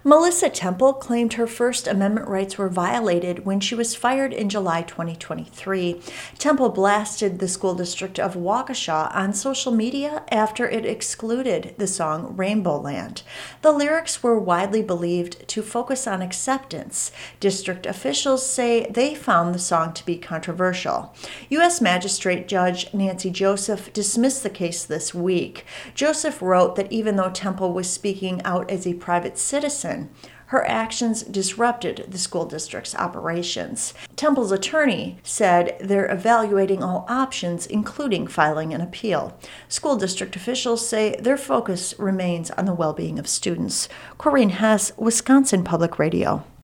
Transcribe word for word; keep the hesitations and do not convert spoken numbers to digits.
Melissa Temple claimed her First Amendment rights were violated when she was fired in July twenty twenty-three. Temple blasted the school district of Waukesha on social media after it excluded the song Rainbow Land. The lyrics were widely believed to focus on acceptance. District officials say they found the song to be controversial. U S Magistrate Judge Nancy Joseph dismissed the case this week. Joseph wrote that even though Temple was speaking out as a private citizen, her actions disrupted the school district's operations. Temple's attorney said they're evaluating all options, including filing an appeal. School district officials say their focus remains on the well-being of students. Corinne Hess, Wisconsin Public Radio.